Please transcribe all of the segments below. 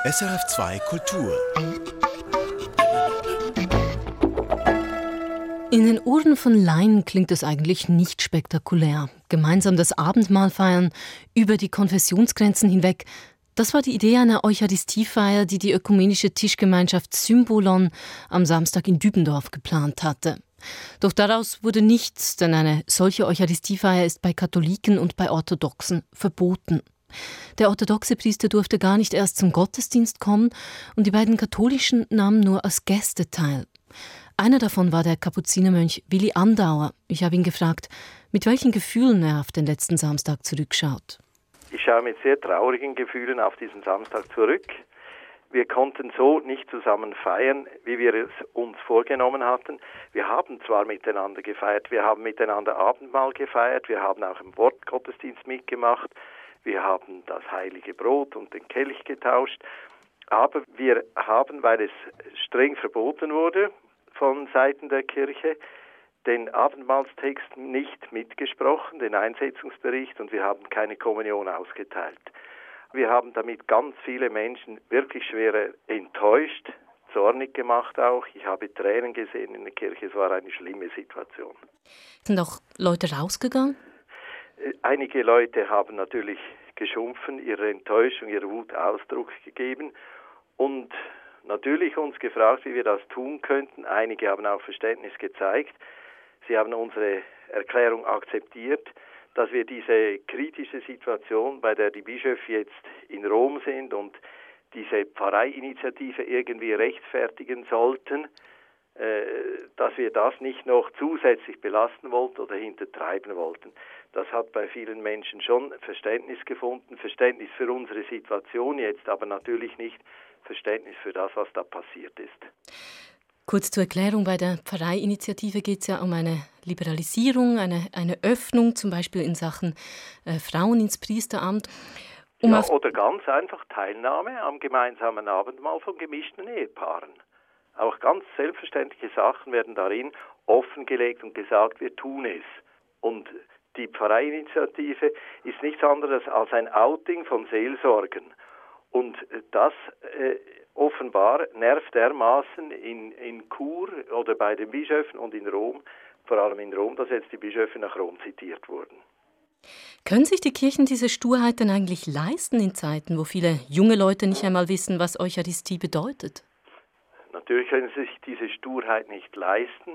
SRF2 Kultur. In den Ohren von Laien klingt es eigentlich nicht spektakulär. Gemeinsam das Abendmahl feiern, über die Konfessionsgrenzen hinweg. Das war die Idee einer Eucharistiefeier, die die ökumenische Tischgemeinschaft Symbolon am Samstag in Dübendorf geplant hatte. Doch daraus wurde nichts, denn eine solche Eucharistiefeier ist bei Katholiken und bei Orthodoxen verboten. Der orthodoxe Priester durfte gar nicht erst zum Gottesdienst kommen und die beiden katholischen nahmen nur als Gäste teil. Einer davon war der Kapuzinermönch Willi Andauer. Ich habe ihn gefragt, mit welchen Gefühlen er auf den letzten Samstag zurückschaut. Ich schaue mit sehr traurigen Gefühlen auf diesen Samstag zurück. Wir konnten so nicht zusammen feiern, wie wir es uns vorgenommen hatten. Wir haben zwar miteinander gefeiert, wir haben miteinander Abendmahl gefeiert, wir haben auch im Wortgottesdienst mitgemacht, wir haben das heilige Brot und den Kelch getauscht, aber wir haben, weil es streng verboten wurde von Seiten der Kirche, den Abendmahlstext nicht mitgesprochen, den Einsetzungsbericht, und wir haben keine Kommunion ausgeteilt. Wir haben damit ganz viele Menschen wirklich schwer enttäuscht, zornig gemacht auch. Ich habe Tränen gesehen in der Kirche, es war eine schlimme Situation. Sind auch Leute rausgegangen? Einige Leute haben natürlich geschumpfen, ihre Enttäuschung, ihre Wut Ausdruck gegeben und natürlich uns gefragt, wie wir das tun könnten. Einige haben auch Verständnis gezeigt. Sie haben unsere Erklärung akzeptiert, dass wir diese kritische Situation, bei der die Bischöfe jetzt in Rom sind und diese Pfarreiinitiative irgendwie rechtfertigen sollten, dass wir das nicht noch zusätzlich belasten wollten oder hintertreiben wollten. Das hat bei vielen Menschen schon Verständnis gefunden, Verständnis für unsere Situation jetzt, aber natürlich nicht Verständnis für das, was da passiert ist. Kurz zur Erklärung, bei der Pfarreiinitiative geht es ja um eine Liberalisierung, eine Öffnung, zum Beispiel in Sachen Frauen ins Priesteramt. Oder ganz einfach Teilnahme am gemeinsamen Abendmahl von gemischten Ehepaaren. Auch ganz selbstverständliche Sachen werden darin offengelegt und gesagt, wir tun es. Und die Pfarreiinitiative ist nichts anderes als ein Outing von Seelsorgen. Und das offenbar nervt dermaßen in Chur oder bei den Bischöfen und in Rom, vor allem in Rom, dass jetzt die Bischöfe nach Rom zitiert wurden. Können sich die Kirchen diese Sturheit denn eigentlich leisten in Zeiten, wo viele junge Leute nicht einmal wissen, was Eucharistie bedeutet? Natürlich können sie sich diese Sturheit nicht leisten.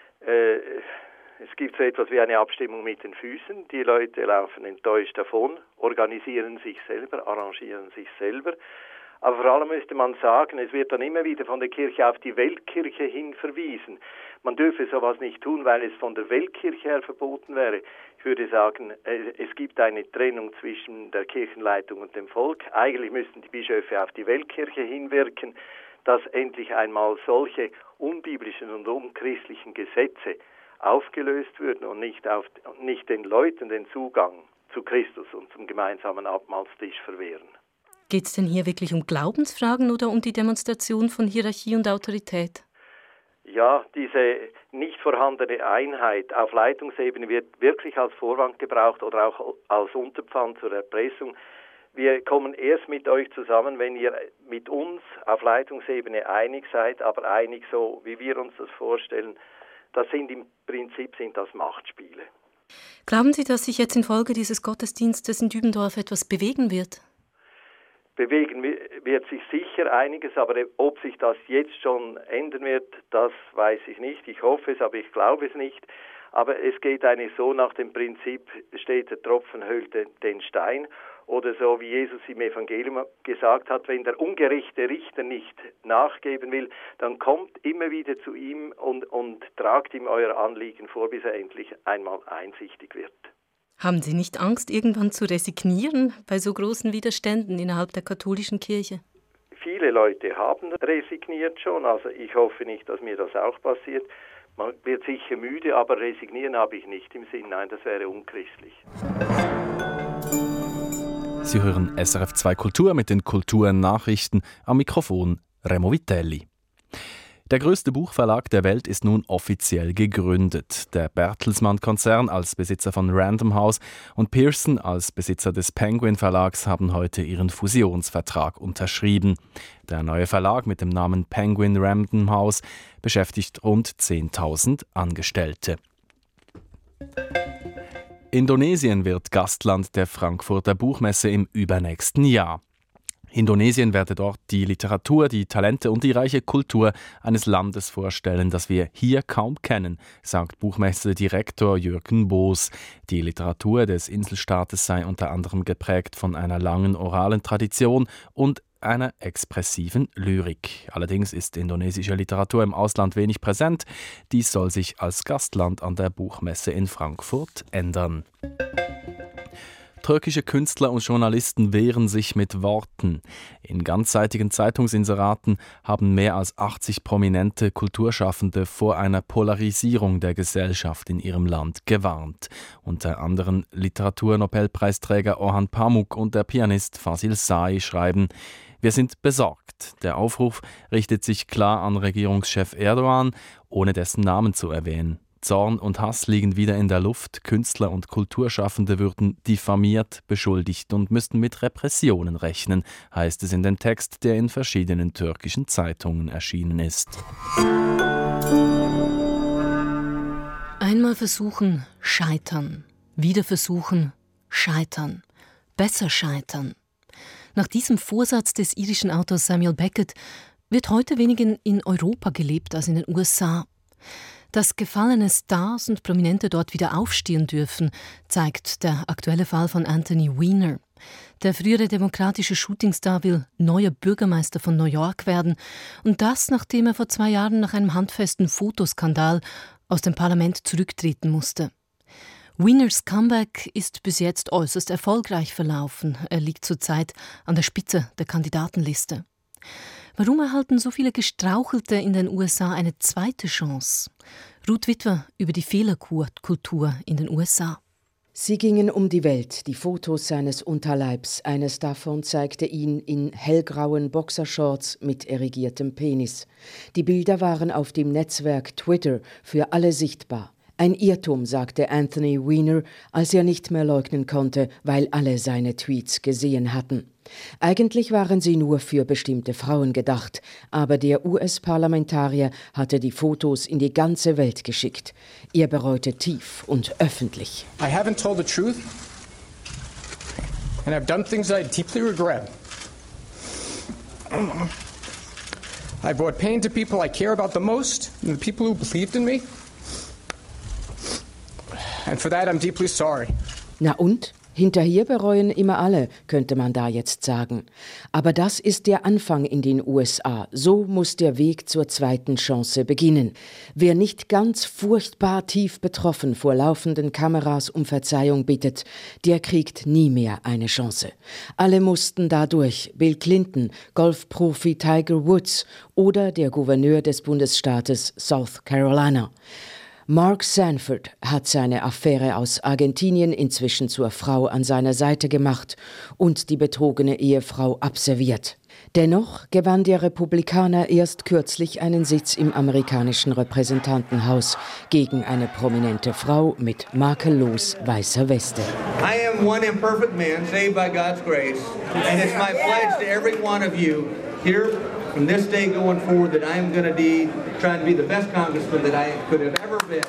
Es gibt so etwas wie eine Abstimmung mit den Füßen. Die Leute laufen enttäuscht davon, organisieren sich selber, arrangieren sich selber. Aber vor allem müsste man sagen, es wird dann immer wieder von der Kirche auf die Weltkirche hin verwiesen. Man dürfe sowas nicht tun, weil es von der Weltkirche her verboten wäre. Ich würde sagen, es gibt eine Trennung zwischen der Kirchenleitung und dem Volk. Eigentlich müssten die Bischöfe auf die Weltkirche hinwirken, dass endlich einmal solche unbiblischen und unchristlichen Gesetze aufgelöst würden und nicht den Leuten den Zugang zu Christus und zum gemeinsamen Abendmahlstisch verwehren. Geht es denn hier wirklich um Glaubensfragen oder um die Demonstration von Hierarchie und Autorität? Ja, diese nicht vorhandene Einheit auf Leitungsebene wird wirklich als Vorwand gebraucht oder auch als Unterpfand zur Erpressung. Wir kommen erst mit euch zusammen, wenn ihr mit uns auf Leitungsebene einig seid, aber einig so, wie wir uns das vorstellen. Das sind im Prinzip das Machtspiele. Glauben Sie, dass sich jetzt infolge dieses Gottesdienstes in Dübendorf etwas bewegen wird? Bewegen wird sich sicher einiges, aber ob sich das jetzt schon ändern wird, das weiß ich nicht. Ich hoffe es, aber ich glaube es nicht. Aber es geht eigentlich so nach dem Prinzip, steht der Tropfen höhlt den Stein. Oder so wie Jesus im Evangelium gesagt hat, wenn der ungerechte Richter nicht nachgeben will, dann kommt immer wieder zu ihm und tragt ihm euer Anliegen vor, bis er endlich einmal einsichtig wird. Haben Sie nicht Angst, irgendwann zu resignieren bei so großen Widerständen innerhalb der katholischen Kirche? Viele Leute haben resigniert schon, also ich hoffe nicht, dass mir das auch passiert. Man wird sicher müde, aber resignieren habe ich nicht im Sinn. Nein, das wäre unchristlich. Sie hören SRF2 Kultur mit den Kulturnachrichten, am Mikrofon Remo Vitelli. Der größte Buchverlag der Welt ist nun offiziell gegründet. Der Bertelsmann-Konzern als Besitzer von Random House und Pearson als Besitzer des Penguin Verlags haben heute ihren Fusionsvertrag unterschrieben. Der neue Verlag mit dem Namen Penguin Random House beschäftigt rund 10.000 Angestellte. Indonesien wird Gastland der Frankfurter Buchmesse im übernächsten Jahr. Indonesien werde dort die Literatur, die Talente und die reiche Kultur eines Landes vorstellen, das wir hier kaum kennen, sagt Buchmessedirektor Jürgen Boos. Die Literatur des Inselstaates sei unter anderem geprägt von einer langen oralen Tradition und einer expressiven Lyrik. Allerdings ist indonesische Literatur im Ausland wenig präsent. Dies soll sich als Gastland an der Buchmesse in Frankfurt ändern. Türkische Künstler und Journalisten wehren sich mit Worten. In ganzseitigen Zeitungsinseraten haben mehr als 80 prominente Kulturschaffende vor einer Polarisierung der Gesellschaft in ihrem Land gewarnt. Unter anderem Literaturnobelpreisträger Orhan Pamuk und der Pianist Fasil Say schreiben: Wir sind besorgt. Der Aufruf richtet sich klar an Regierungschef Erdogan, ohne dessen Namen zu erwähnen. Zorn und Hass liegen wieder in der Luft. Künstler und Kulturschaffende würden diffamiert, beschuldigt und müssten mit Repressionen rechnen, heißt es in dem Text, der in verschiedenen türkischen Zeitungen erschienen ist. Einmal versuchen, scheitern. Wieder versuchen, scheitern. Besser scheitern. Nach diesem Vorsatz des irischen Autors Samuel Beckett wird heute weniger in Europa gelebt als in den USA. Dass gefallene Stars und Prominente dort wieder aufstehen dürfen, zeigt der aktuelle Fall von Anthony Weiner. Der frühere demokratische Shootingstar will neuer Bürgermeister von New York werden, und das, nachdem er vor 2 Jahren nach einem handfesten Fotoskandal aus dem Parlament zurücktreten musste. Weiners Comeback ist bis jetzt äußerst erfolgreich verlaufen. Er liegt zurzeit an der Spitze der Kandidatenliste. Warum erhalten so viele Gestrauchelte in den USA eine zweite Chance? Ruth Witwer über die Fehlerkultur in den USA. Sie gingen um die Welt, die Fotos seines Unterleibs. Eines davon zeigte ihn in hellgrauen Boxershorts mit erigiertem Penis. Die Bilder waren auf dem Netzwerk Twitter für alle sichtbar. Ein Irrtum, sagte Anthony Weiner, als er nicht mehr leugnen konnte, weil alle seine Tweets gesehen hatten. Eigentlich waren sie nur für bestimmte Frauen gedacht, aber der US-Parlamentarier hatte die Fotos in die ganze Welt geschickt. Er bereute tief und öffentlich. I haven't told the truth, and I've done things I deeply regret. I brought pain to people I care about the most, and the people who believed in me. And for that I'm deeply sorry. Na und? Hinterher bereuen immer alle, könnte man da jetzt sagen. Aber das ist der Anfang in den USA. So muss der Weg zur zweiten Chance beginnen. Wer nicht ganz furchtbar tief betroffen vor laufenden Kameras um Verzeihung bittet, der kriegt nie mehr eine Chance. Alle mussten da durch. Bill Clinton, Golfprofi Tiger Woods oder der Gouverneur des Bundesstaates South Carolina. Mark Sanford hat seine Affäre aus Argentinien inzwischen zur Frau an seiner Seite gemacht und die betrogene Ehefrau absolviert. Dennoch gewann der Republikaner erst kürzlich einen Sitz im amerikanischen Repräsentantenhaus gegen eine prominente Frau mit makellos weißer Weste. I am one imperfect man saved by God's grace, and it's my pledge to every one of you here from this day going forward that I am going to be trying to be the best congressman that I could have ever been.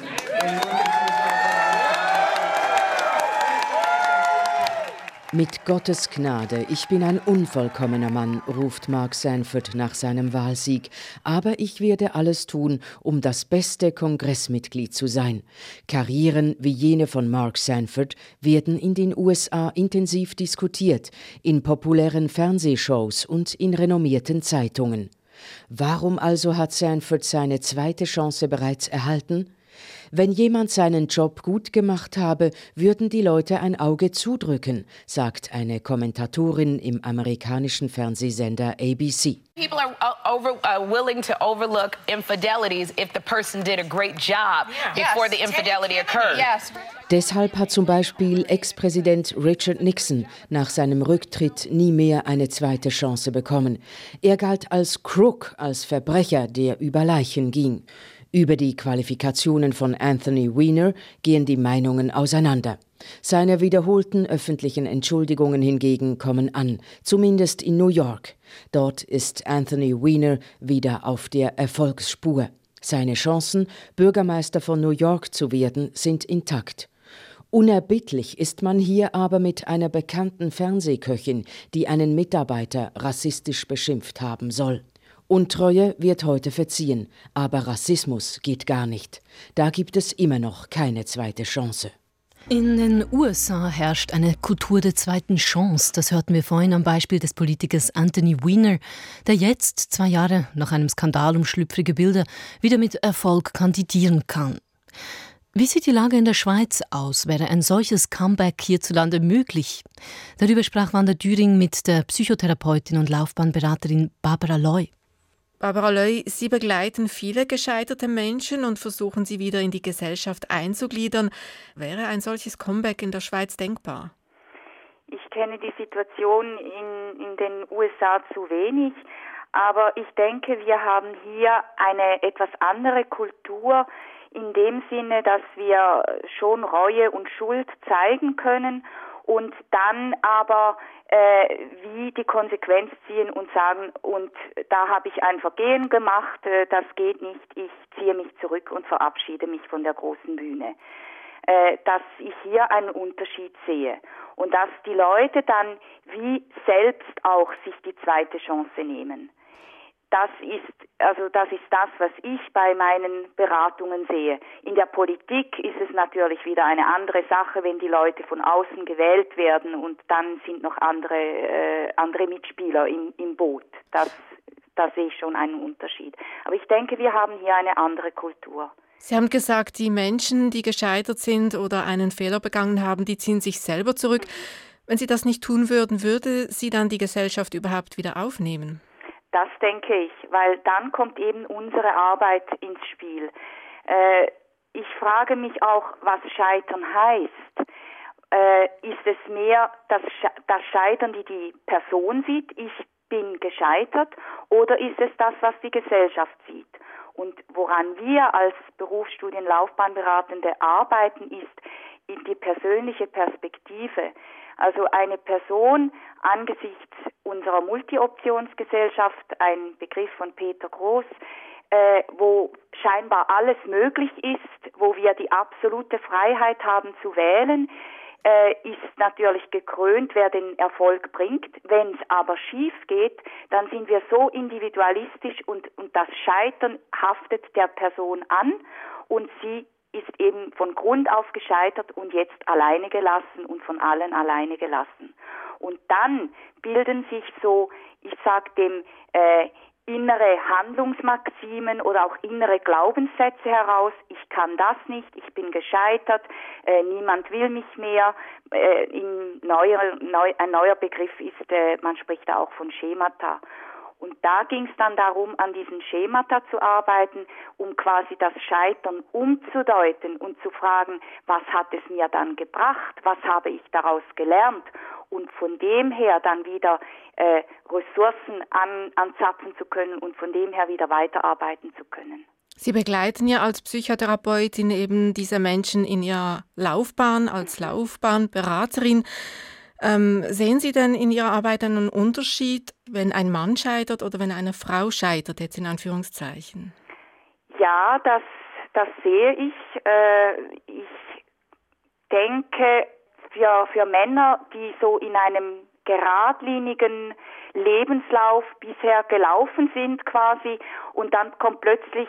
Mit Gottes Gnade, ich bin ein unvollkommener Mann, ruft Mark Sanford nach seinem Wahlsieg. Aber ich werde alles tun, um das beste Kongressmitglied zu sein. Karrieren wie jene von Mark Sanford werden in den USA intensiv diskutiert, in populären Fernsehshows und in renommierten Zeitungen. Warum also hat Sanford seine zweite Chance bereits erhalten? Wenn jemand seinen Job gut gemacht habe, würden die Leute ein Auge zudrücken, sagt eine Kommentatorin im amerikanischen Fernsehsender ABC. People are willing to overlook infidelities if the person did a great job before the infidelity occurred. Yes. Deshalb hat zum Beispiel Ex-Präsident Richard Nixon nach seinem Rücktritt nie mehr eine zweite Chance bekommen. Er galt als Crook, als Verbrecher, der über Leichen ging. Über die Qualifikationen von Anthony Weiner gehen die Meinungen auseinander. Seine wiederholten öffentlichen Entschuldigungen hingegen kommen an, zumindest in New York. Dort ist Anthony Weiner wieder auf der Erfolgsspur. Seine Chancen, Bürgermeister von New York zu werden, sind intakt. Unerbittlich ist man hier aber mit einer bekannten Fernsehköchin, die einen Mitarbeiter rassistisch beschimpft haben soll. Untreue wird heute verziehen, aber Rassismus geht gar nicht. Da gibt es immer noch keine zweite Chance. In den USA herrscht eine Kultur der zweiten Chance. Das hörten wir vorhin am Beispiel des Politikers Anthony Weiner, der jetzt, 2 Jahre nach einem Skandal um schlüpfrige Bilder, wieder mit Erfolg kandidieren kann. Wie sieht die Lage in der Schweiz aus? Wäre ein solches Comeback hierzulande möglich? Darüber sprach Wanda Düring mit der Psychotherapeutin und Laufbahnberaterin Barbara Loy. Barbara Loy, Sie begleiten viele gescheiterte Menschen und versuchen sie wieder in die Gesellschaft einzugliedern. Wäre ein solches Comeback in der Schweiz denkbar? Ich kenne die Situation in den USA zu wenig, aber ich denke, wir haben hier eine etwas andere Kultur, in dem Sinne, dass wir schon Reue und Schuld zeigen können und dann aber wie die Konsequenz ziehen und sagen, und da habe ich ein Vergehen gemacht, das geht nicht, ich ziehe mich zurück und verabschiede mich von der großen Bühne. Dass ich hier einen Unterschied sehe und dass die Leute dann wie selbst auch sich die zweite Chance nehmen. Das ist das, was ich bei meinen Beratungen sehe. In der Politik ist es natürlich wieder eine andere Sache, wenn die Leute von außen gewählt werden und dann sind noch andere Mitspieler im Boot. Da sehe ich schon einen Unterschied. Aber ich denke, wir haben hier eine andere Kultur. Sie haben gesagt, die Menschen, die gescheitert sind oder einen Fehler begangen haben, die ziehen sich selber zurück. Wenn Sie das nicht tun würden, würde Sie dann die Gesellschaft überhaupt wieder aufnehmen? Das denke ich, weil dann kommt eben unsere Arbeit ins Spiel. Ich frage mich auch, was Scheitern heißt. Ist es mehr das Scheitern, die Person sieht, ich bin gescheitert, oder ist es das, was die Gesellschaft sieht? Und woran wir als Berufsstudienlaufbahnberatende arbeiten, ist die persönliche Perspektive. Also eine Person angesichts unserer Multi-Optionsgesellschaft, ein Begriff von Peter Groß, wo scheinbar alles möglich ist, wo wir die absolute Freiheit haben zu wählen, ist natürlich gekrönt, wer den Erfolg bringt. Wenn es aber schief geht, dann sind wir so individualistisch und das Scheitern haftet der Person an und sie ist eben von Grund auf gescheitert und jetzt alleine gelassen und von allen alleine gelassen. Und dann bilden sich so, ich sag dem, innere Handlungsmaximen oder auch innere Glaubenssätze heraus. Ich kann das nicht, ich bin gescheitert, niemand will mich mehr. Ein neuer Begriff ist, man spricht da auch von Schemata. Und da ging es dann darum, an diesen Schemata zu arbeiten, um quasi das Scheitern umzudeuten und zu fragen, was hat es mir dann gebracht, was habe ich daraus gelernt und von dem her dann wieder Ressourcen anzapfen zu können und von dem her wieder weiterarbeiten zu können. Sie begleiten ja als Psychotherapeutin eben diese Menschen in ihrer Laufbahn, als Laufbahnberaterin. Sehen Sie denn in Ihrer Arbeit einen Unterschied, wenn ein Mann scheitert oder wenn eine Frau scheitert, jetzt in Anführungszeichen? Ja, das sehe ich. Ich denke, für Männer, die so in einem geradlinigen Lebenslauf bisher gelaufen sind quasi und dann kommt plötzlich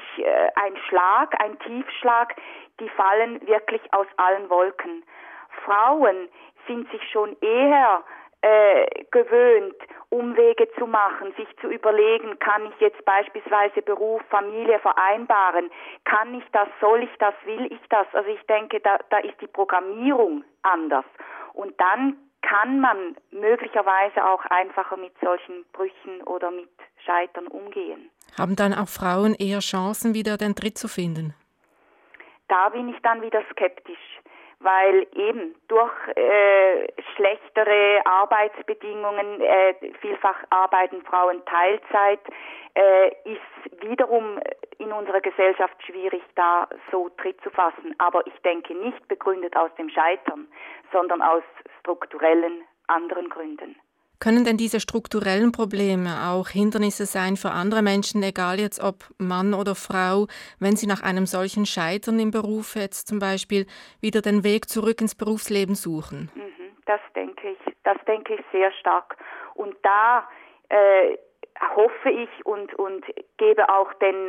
ein Tiefschlag, die fallen wirklich aus allen Wolken. Frauen sind sich schon eher gewöhnt Umwege zu machen, sich zu überlegen, kann ich jetzt beispielsweise Beruf, Familie vereinbaren, kann ich das, soll ich das, will ich das? Also ich denke, da ist die Programmierung anders. Und dann kann man möglicherweise auch einfacher mit solchen Brüchen oder mit Scheitern umgehen. Haben dann auch Frauen eher Chancen, wieder den Tritt zu finden? Da bin ich dann wieder skeptisch, weil eben durch schlechtere Arbeitsbedingungen, vielfach arbeiten Frauen Teilzeit, ist wiederum in unserer Gesellschaft schwierig, da so Tritt zu fassen. Aber ich denke nicht begründet aus dem Scheitern, sondern aus strukturellen anderen Gründen. Können denn diese strukturellen Probleme auch Hindernisse sein für andere Menschen, egal jetzt ob Mann oder Frau, wenn sie nach einem solchen Scheitern im Beruf jetzt zum Beispiel wieder den Weg zurück ins Berufsleben suchen? Das denke ich sehr stark. Und da hoffe ich und gebe auch den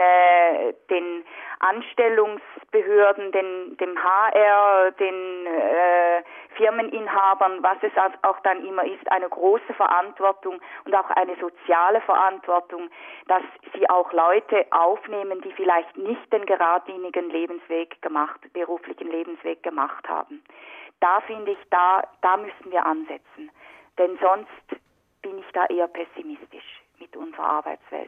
Anstellungsbehörden, dem HR, den Firmeninhabern, was es auch dann immer ist, eine große Verantwortung und auch eine soziale Verantwortung, dass sie auch Leute aufnehmen, die vielleicht nicht den geradlinigen beruflichen Lebensweg gemacht haben. Da finde ich, da müssen wir ansetzen. Denn sonst bin ich da eher pessimistisch mit unserer Arbeitswelt.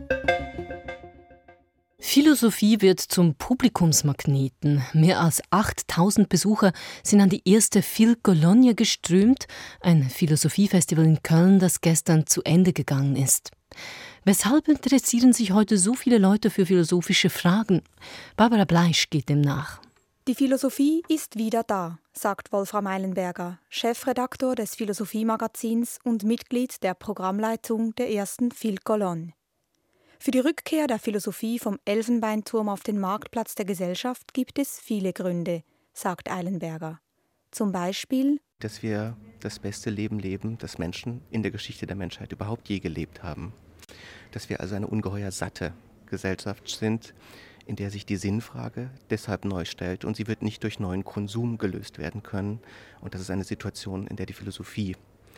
Philosophie wird zum Publikumsmagneten. Mehr als 8000 Besucher sind an die erste Phil Cologne geströmt, ein Philosophiefestival in Köln, das gestern zu Ende gegangen ist. Weshalb interessieren sich heute so viele Leute für philosophische Fragen? Barbara Bleisch geht dem nach. Die Philosophie ist wieder da, sagt Wolfram Eilenberger, Chefredaktor des Philosophiemagazins und Mitglied der Programmleitung der ersten Phil Cologne. Für die Rückkehr der Philosophie vom Elfenbeinturm auf den Marktplatz der Gesellschaft gibt es viele Gründe, sagt Eilenberger. Zum Beispiel, dass wir das beste Leben leben, das Menschen in der Geschichte der Menschheit überhaupt je gelebt haben. Dass wir also eine ungeheuer satte Gesellschaft sind, in der sich die Sinnfrage deshalb neu stellt und sie wird nicht durch neuen Konsum gelöst werden können. Und das ist eine Situation, in der die Philosophie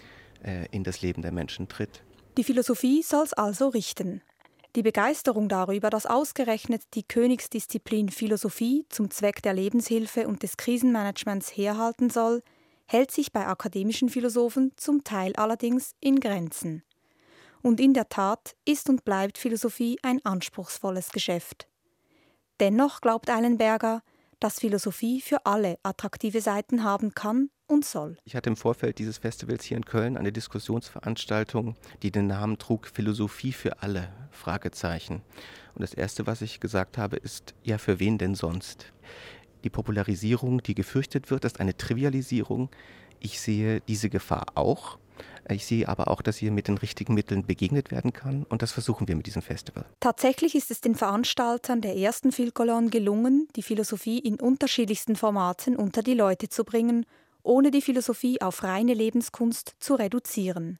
in das Leben der Menschen tritt. Die Philosophie soll's also richten. Die Begeisterung darüber, dass ausgerechnet die Königsdisziplin Philosophie zum Zweck der Lebenshilfe und des Krisenmanagements herhalten soll, hält sich bei akademischen Philosophen zum Teil allerdings in Grenzen. Und in der Tat ist und bleibt Philosophie ein anspruchsvolles Geschäft. Dennoch glaubt Eilenberger, dass Philosophie für alle attraktive Seiten haben kann und soll. Ich hatte im Vorfeld dieses Festivals hier in Köln eine Diskussionsveranstaltung, die den Namen trug Philosophie für alle, Fragezeichen. Und das Erste, was ich gesagt habe, ist, ja, für wen denn sonst? Die Popularisierung, die gefürchtet wird, ist eine Trivialisierung. Ich sehe diese Gefahr auch. Ich sehe aber auch, dass hier mit den richtigen Mitteln begegnet werden kann und das versuchen wir mit diesem Festival. Tatsächlich ist es den Veranstaltern der ersten Phil Cologne gelungen, die Philosophie in unterschiedlichsten Formaten unter die Leute zu bringen, ohne die Philosophie auf reine Lebenskunst zu reduzieren.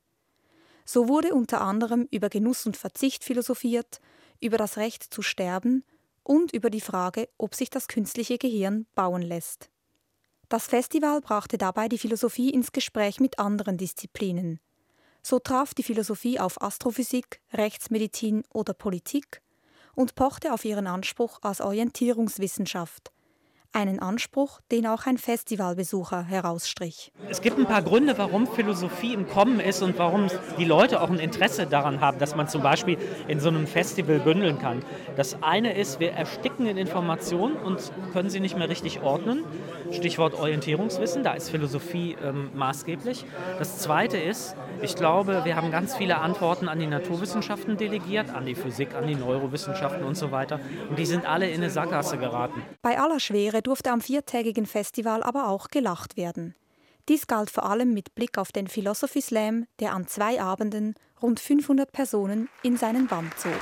So wurde unter anderem über Genuss und Verzicht philosophiert, über das Recht zu sterben und über die Frage, ob sich das künstliche Gehirn bauen lässt. Das Festival brachte dabei die Philosophie ins Gespräch mit anderen Disziplinen. So traf die Philosophie auf Astrophysik, Rechtsmedizin oder Politik und pochte auf ihren Anspruch als Orientierungswissenschaft. Einen Anspruch, den auch ein Festivalbesucher herausstrich. Es gibt ein paar Gründe, warum Philosophie im Kommen ist und warum die Leute auch ein Interesse daran haben, dass man zum Beispiel in so einem Festival bündeln kann. Das eine ist, wir ersticken in Informationen und können sie nicht mehr richtig ordnen. Stichwort Orientierungswissen, da ist Philosophie maßgeblich. Das zweite ist, ich glaube, wir haben ganz viele Antworten an die Naturwissenschaften delegiert, an die Physik, an die Neurowissenschaften und so weiter. Und die sind alle in eine Sackgasse geraten. Bei aller Schwere durfte am viertägigen Festival aber auch gelacht werden. Dies galt vor allem mit Blick auf den Philosophy Slam, der an 2 Abenden rund 500 Personen in seinen Bann zog.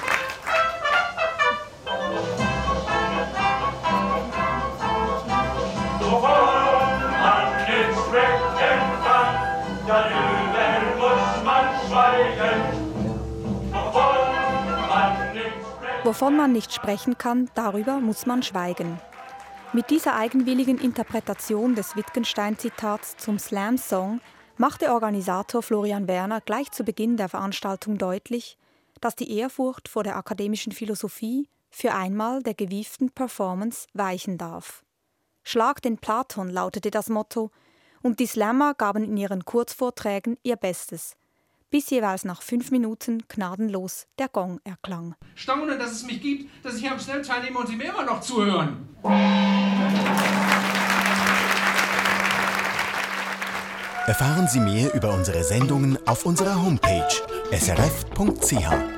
Wovon man nicht sprechen kann, darüber muss man schweigen. Mit dieser eigenwilligen Interpretation des Wittgenstein-Zitats zum Slam-Song machte Organisator Florian Werner gleich zu Beginn der Veranstaltung deutlich, dass die Ehrfurcht vor der akademischen Philosophie für einmal der gewieften Performance weichen darf. »Schlag den Platon« lautete das Motto, und die Slammer gaben in ihren Kurzvorträgen ihr Bestes, bis jeweils nach 5 Minuten gnadenlos der Gong erklang. Staune, dass es mich gibt, dass ich am Schnell teilnehme und Sie mir immer noch zuhören. Erfahren Sie mehr über unsere Sendungen auf unserer Homepage srf.ch.